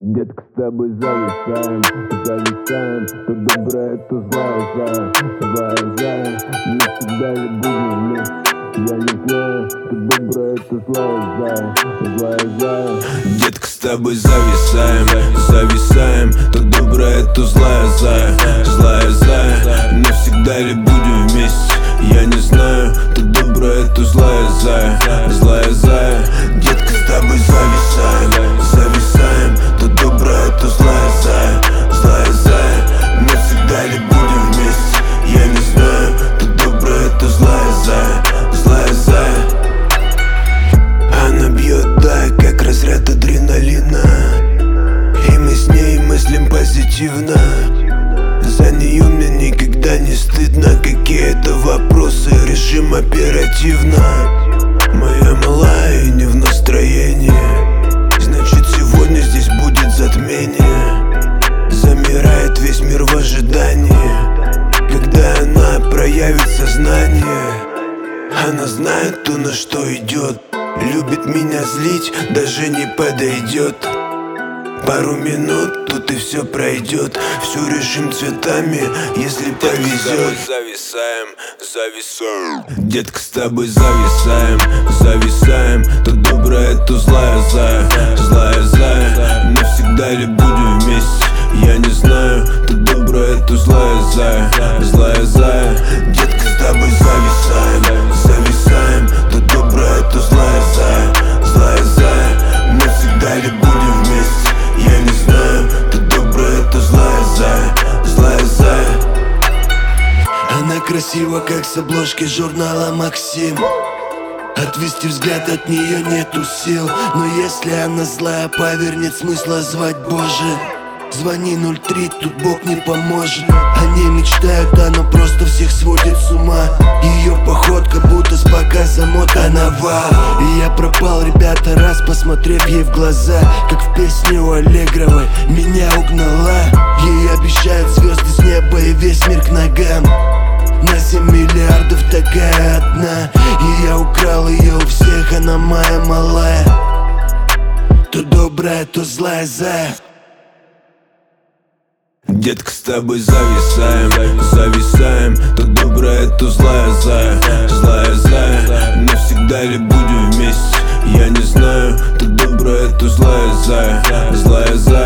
Детка, с тобой зависаем, зависаем. То добрая, то злая, злая. Не всегда ли будем вместе? Я не знаю, то добрая, то злая. Детка, с тобой зависаем, зависаем. То добрая, то злая, злая. Не всегда ли будем вместе? Я не знаю, то добрая, то злая. Детка, с тобой зависаем, зависаем. То добрая, то злая. Не всегда ли будем вместе? Я не знаю, то добрая, то злая. Она бьет, да, как разряд адреналина, и мы с ней мыслим позитивно. За нее мне никогда не стыдно. Какие-то вопросы решим оперативно. Моя малая и не в настроении, значит сегодня здесь будет затмение. Замирает весь мир в ожидании, когда она проявит сознание. Она знает то, на что идет, любит меня злить, даже не подойдет. Пару минут, тут и все пройдет. Все решим цветами, если повезет. Зависаем. Детка, с тобой зависаем, зависаем. То добрая, то злая. Не всегда ли будем вместе? Я не знаю, то добрая, то злая. Детка, с тобой зависаем, зависаем. То добрая, то злая. Не всегда ли будем вместе? Я не знаю, то добрая, то злая. Она красива, как с обложки журнала «Максим». Отвести взгляд от нее нету сил. Но если она злая, поверь, нет смысла звать Боже. Звони 03, тут Бог не поможет. Они мечтают, она просто всех сводит с ума. Ее походка будто с показа мод карнавал. И я пропал, ребята, раз посмотрев ей в глаза, как в песне у Аллегровой меня угнала. Ей обещают звезды с неба и весь мир к ногам. На 7 миллиардов такая одна, и я украл ее у всех, она моя малая. То добрая, то злая. Детка, с тобой зависаем, зависаем. То добрая, то злая. Не всегда ли будем вместе? Я не знаю, то добрая, то злая.